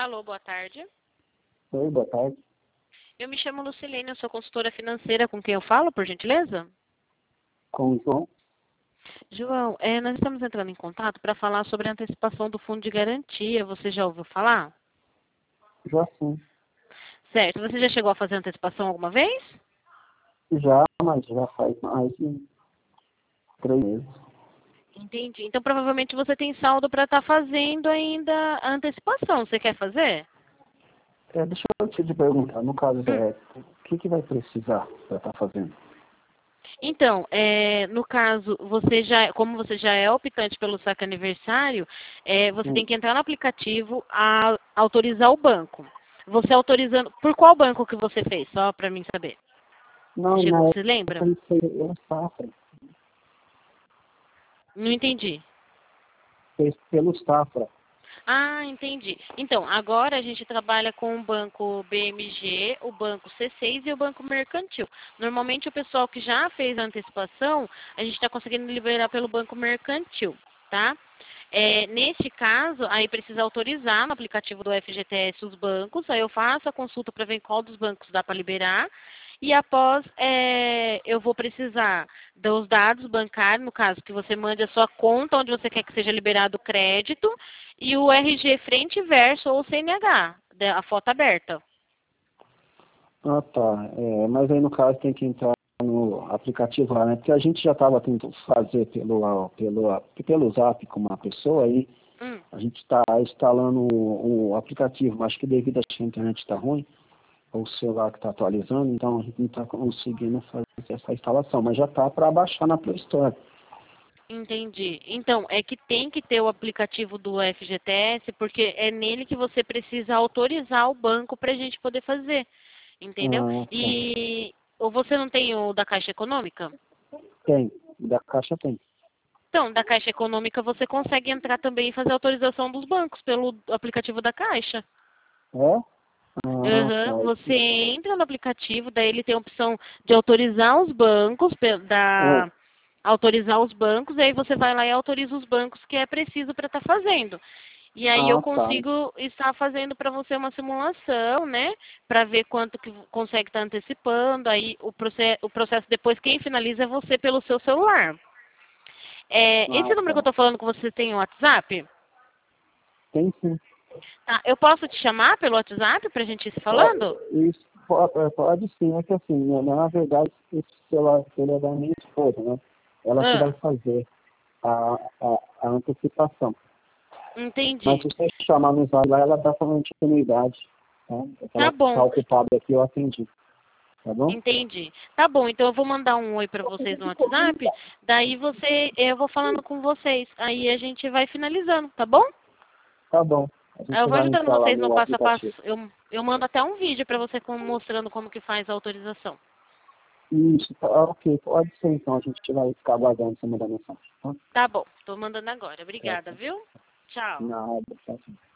Alô, boa tarde. Oi, boa tarde. Eu me chamo Lucilene, eu sou consultora financeira. Com quem eu falo, por gentileza? Com o João? João, nós estamos entrando em contato para falar sobre a antecipação do fundo de garantia. Você já ouviu falar? Já sim. Certo. Você já chegou a fazer antecipação alguma vez? Já, mas já faz mais de 3 meses. Entendi. Então, provavelmente você tem saldo para estar fazendo ainda a antecipação. Você quer fazer? Deixa eu te perguntar, no caso, Hum. o que vai precisar para estar fazendo? Então, no caso, como você já é optante pelo saque aniversário, você tem que entrar no aplicativo a autorizar o banco. Você autorizando, por qual banco que você fez? Só para mim saber. Não, na Você lembra? época ele fez Safra. Não entendi. Fez pelo Safra. Ah, entendi. Então, agora a gente trabalha com o banco BMG, o banco C6 e o banco Mercantil. Normalmente o pessoal que já fez a antecipação, a gente está conseguindo liberar pelo banco Mercantil, tá? Neste caso, aí precisa autorizar no aplicativo do FGTS os bancos, aí eu faço a consulta para ver qual dos bancos dá para liberar, e após eu vou precisar dos dados bancários, no caso que você mande a sua conta onde você quer que seja liberado o crédito, e o RG frente e verso ou CNH, a foto aberta. Ah, tá. Mas aí no caso tem que entrar no aplicativo lá, né? Porque a gente já estava tentando fazer pelo Zap com uma pessoa aí. Hum. A gente está instalando o aplicativo, mas acho que devido a que a internet está ruim, o celular que está atualizando, então a gente não está conseguindo fazer essa instalação, mas já está para baixar na Play Store. Entendi. Então, é que tem que ter o aplicativo do FGTS, porque é nele que você precisa autorizar o banco para a gente poder fazer. Entendeu? Ah, tá. Ou você não tem o da Caixa Econômica? Tem, da Caixa tem. Então, da Caixa Econômica você consegue entrar também e fazer a autorização dos bancos pelo aplicativo da Caixa. É? Ah, Uhum. tá. Você entra no aplicativo, daí ele tem a opção de autorizar os bancos, Ah, autorizar os bancos, e aí você vai lá e autoriza os bancos que é preciso para estar fazendo. E aí eu tá. consigo estar fazendo para você uma simulação, né? Para ver quanto que consegue estar antecipando. Aí o processo depois, quem finaliza é você pelo seu celular. Esse Ah, número que eu tá. estou falando com você tem o WhatsApp? Tem sim. Tá, eu posso te chamar pelo WhatsApp para a gente ir se falando? Isso pode sim, é que assim, né, na verdade, esse celular ele é da minha esposa, né? Ela que vai Ah, fazer a antecipação. Mas entendi. se você chamar no Zap lá, ela dá para continuidade. Tá? Tá Ela está bom, ocupada aqui, eu atendi. Tá bom? entendi. Tá bom, então eu vou mandar um oi para vocês no WhatsApp, daí eu vou falando com vocês, aí a gente vai finalizando, tá bom? Tá bom. A Aí eu gente vou vai ajudando entrar lá vocês no no passo a passo. aplicativo. Eu mando até um vídeo para você mostrando como que faz a autorização. Isso, tá, ok, pode ser então, a gente vai ficar aguardando você mandar mensagem. Tá? Tá bom, tô mandando agora. Tá, Obrigada, tá. viu? Tchau. Nada, tá.